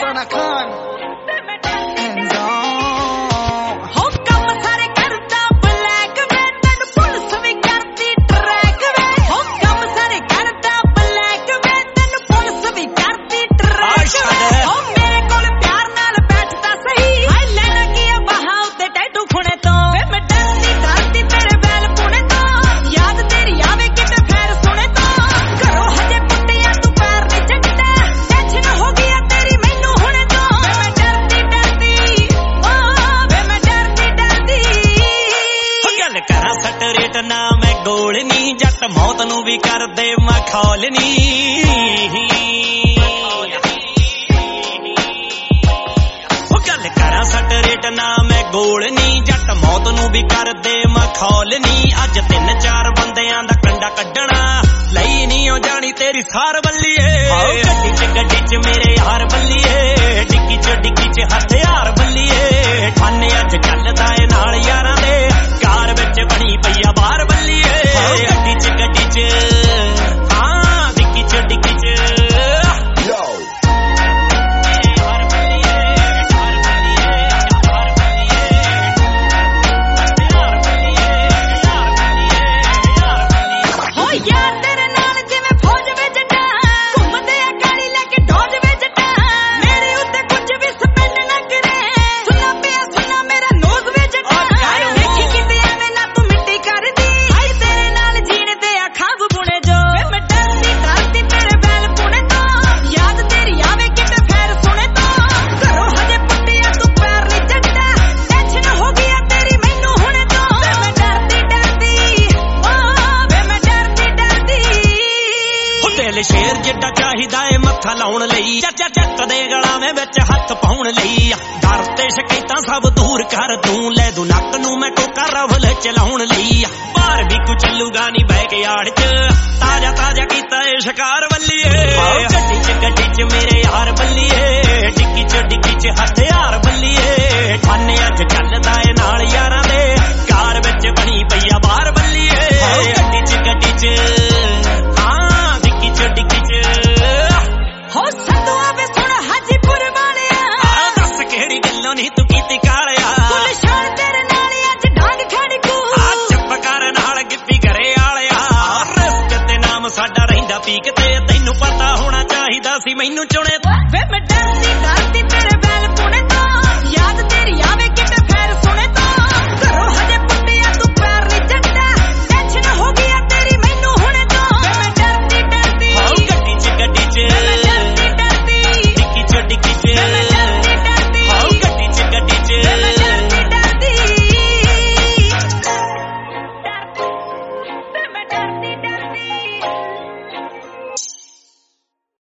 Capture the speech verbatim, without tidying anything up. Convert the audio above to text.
Burna Khan. And on. Ho kam sare karta black वे तेनु police भी करती track वे हो kam sare karta black वे तेनु पुलिस भी करती track वे हो मेरे कोल प्यार नाल बैठदा सही हाय लेना किया बहाव ते टैटू खुणे तो वे मैं डरती डरती तेरे बैल पुणे तो याद तेरी आवे किते फेर सुने तो घरों हजे पुट्टिया तू पैर नहीं चढ़दा टेंशन हो गया तेरी मैनू हुणे तो वे मैं डरती डरती ओ वे मैं डरती डरती हो गल करा सट रेट ना मैं गोल नी जट मौत नू भी कर दे मैं खौल नी हो गल करा सट रेट ना मैं गोल नी जट मौत नू भी कर दे मैं खौल नी अज तीन चार बंदियां दा कंडा कड्डना ਲਈ ਨੀ ਹੋ ਜਾਣੀ ਤੇਰੀ ਸਾਰ ਬੱਲੀਏ ਗੱਡੀ ਚ ਗੱਡੀ ਚ ਮੇਰੇ ਯਾਰ ਬੱਲੀਏ ਡਿੱਗੀ ਚ ਡਿੱਗੀ ਚ ਹਥਿਆਰ ਬੱਲੀਏ ਠਾਨੇ ਅੱਜ ਚੱਲਦਾ ਏ ਨਾਲ ਯਾਰਾਂ ਦੇ ਕਾਰ ਵਿੱਚ ਬਣੀ ਪਈਆ ਬਾਹਰ ਬੱਲੀਏ ਗੱਡੀ ਚ ਗੱਡੀ ਚ ਹਾਂ ਡਿੱਗੀ ਚ ਡਿੱਗੀ ਚ ਹੋ ਯਾਰ ਤੇਰੇ ਨਾਲ ਜਿਵੇਂ ਫੌਜ ਵਿੱਚ ਜੱਟਾ ਘੁੰਮਦੇ ਆ ਗਾੜੀ ਲੈ ਕੇ ਡੋਜ ਵਿੱਚ ਜੱਟਾ ਮੇਰੇ ਉੱਤੇ ਕੁਝ ਵੀ ਸਪੈਂਡ ਨਾ ਕਰੇ ਸੁਣਾ ਪਿਆ ਸੁਣਾ ਮੇਰਾ ਨੋਜ਼ ਵਿੱਚ ਜੱਟਾ ਦੇਖੀ ਕਿਤੇ ਐਵੇਂ ਨਾ ਤੂੰ ਮਿੱਟੀ ਕਰਦੀ ਹਾਏ ਤੇਰੇ ਨਾਲ ਜੀਣ ਦੇ ਆ ਖਾਬ ਬੁਣੇ ਜੋ ਵੇ ਮੈਂ ਡਰਦੀ ਡਰਦੀ ਤੇਰੇ ਬੈਲ ਪੁਣੇ ਤੋਂ ਯਾਦ ਤੇਰੀ ਆਵੇ ਕਿਤੇ ਫੇਰ ਸੁਣੇ ਤੋਂ ਘਰੋਂ ਹਜੇ ਪੁੱਟਿਆ ਤੂੰ ਪੈਰ ਨਹੀਂ ਚੜਦਾ ਟੈਨਸ਼ਨ ਹੋ ਗਿਆ ਤੇਰੀ ਮੈਨੂੰ ਹੁਣੇ ਤੋਂ ਵੇ ਮੈਂ ਡਰਦੀ ਡਰਦੀ ਓ ਵੇ ਮੈਂ ਡਰਦੀ ਡਰਦੀ ਹੋ ਦਿਲ ਸ਼ੇਰ ਜਿੱਡਾ ਚਾਹੀਦਾ ਏ ਮੱਥਾ ਲਾਉਣ ਲਈ ਚੱਚਾ ਚੱਕ ਦੇ ਗਲਾਵੇਂ ਵਿੱਚ ਹੱਥ ਪਾਉਣ ਲਈ ਡਰ ਤੇ ਸ਼ਿਕਾਇਤਾਂ ਸਭ ਦੂਰ ਕਰ ਤੂੰ ਲੈ ਦੂ ਨੱਕ ਨੂੰ ਮੈਂ ਟੋਕਾ ਰਵਲ ਚਲਾਉਣ ਲਈ ਬਾਹਰ ਵੀ ਕੁ ਚੱਲੂਗਾ ਨਹੀਂ ਬਹਿ ਕੇ ਆੜ ਚ ਤਾਜ਼ਾ ਤਾਜ਼ਾ ਕੀਤਾ ਏ ਸ਼ਿਕਾਰ ਬੱਲੀਏ ਗੱਡੀ ਚ ਗੱਡੀ ਚ ਮੇਰੇ ਯਾਰ ਬੱਲੀਏ ਡਿੱਗੀ ਚ ਡਿੱਗੀ ਚ ਹਥਿਆਰ ਬੱਲੀਏ ਠਾਨੇ ਅੱਜ ਚੱਲਦਾ ਏ ਨਾਲ ਯਾਰਾਂ ਦੇ ਕਾਰ ਵਿੱਚ ਬਣੀ ਪਈਆ ਬਾਹਰ ਬੱਲੀਏ ਗੱਡੀ ਚ ਗੱਡੀ ਚ ਹਾਂ ਡਿੱਗੀ ਚ ਡਿੱਗੀ ਚ ਹੋ ਸੰਧੂਆ ਵੇ ਸੁਣ ਹਾਜੀਪੁਰ ਵਾਲਿਆ ਆ ਦੱਸ ਕਿਹੜੀ ਗੱਲੋਂ ਨਹੀਂ ਤੂੰ ਕੀਤੀ ਕਾਲਿਆ ਗੁਲਸ਼ਾਨ ਤੇਰੇ ਨਾਲ ਅੱਜ ਡਾਂਗ ਖੜਕੂ ਆ ਚੁੱਪ ਕਰ ਨਾਲ ਗਿੱਪੀ ਘਰੇ ਆਲਿਆ ਰਿਸਕ ਤੇ ਨਾਮ ਸਾਡਾ ਰਹਿੰਦਾ ਪੀਕ ਤੇ ਤੈਨੂੰ ਪਤਾ ਹੋਣਾ ਚਾਹੀਦਾ ਸੀ ਮੈਨੂੰ ਚੁਣੇ ਵੇ ਮੈਂ